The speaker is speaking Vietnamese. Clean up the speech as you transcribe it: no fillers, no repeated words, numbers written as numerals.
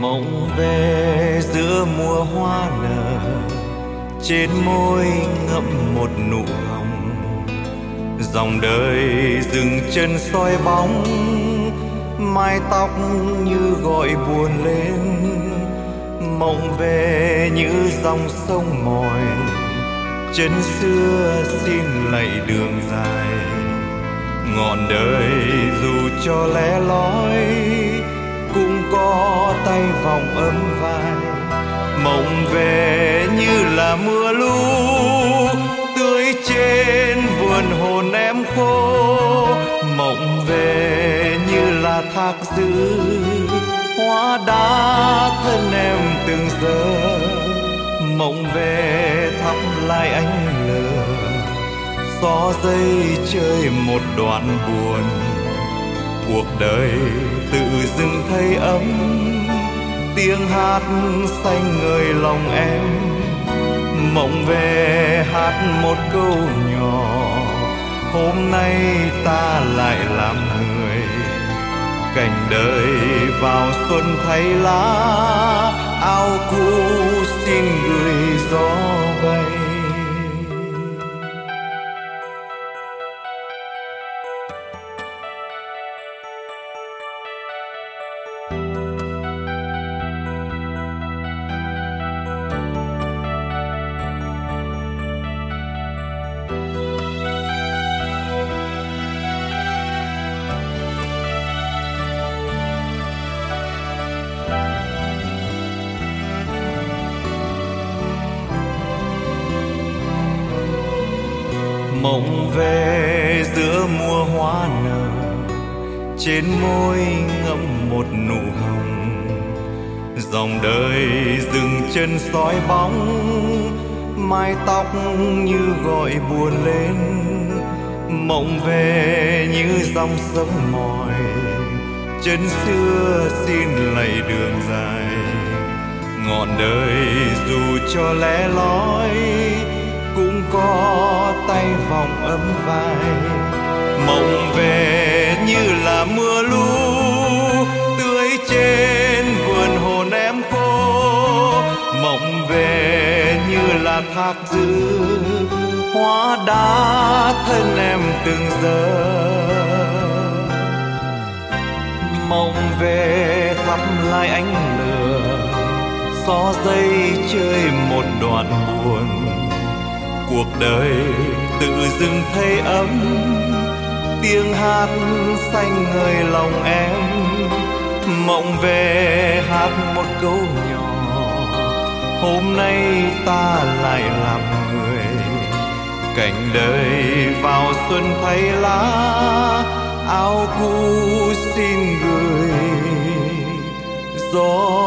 Mộng về giữa mùa hoa nở, trên môi ngậm một nụ hồng. Dòng đời dừng chân soi bóng, mái tóc như gọi buồn lên. Mộng về như dòng sông mỏi, chân xưa xin lạy đường dài. Ngọn đời dù cho lẻ loi, cũng có tay vòng ấm vai. Mộng về như là mưa lũ, tưới trên vườn hồn em khô. Mộng về như là thác dữ, hóa đá thân em từng giờ. Mộng về thắp lại ánh lửa, gió dây chơi một đoạn buồn. Cuộc đời tự dưng thấy ấm, tiếng hát xanh ngời lòng em. Mộng về hát một câu nhỏ, hôm nay ta lại làm người. Cảnh đời vào xuân thay lá, áo cũ xin gửi gió bay. Mộng về giữa mùa hoa nở, trên môi ngậm một nụ hồng. Dòng đời dừng chân soi bóng, mái tóc như gọi buồn lên. Mộng về như dòng sông mỏi, chân xưa xin lạy đường dài. Ngọn đời dù cho lẻ loi, cũng có tay vòng ấm vai. Mộng về như là mưa lũ, tưới trên vườn hồn em khô. Mộng về như là thác dữ, hóa đá thân em từng giờ. Mộng về thắp lại ánh lửa, gió dây chơi một đoạn buồn. Cuộc đời tự dưng thấy ấm, tiếng hát xanh ngời lòng em. Mộng về hát một câu nhỏ, hôm nay ta lại làm người. Cảnh đời vào xuân thay lá, áo cũ xin gửi gió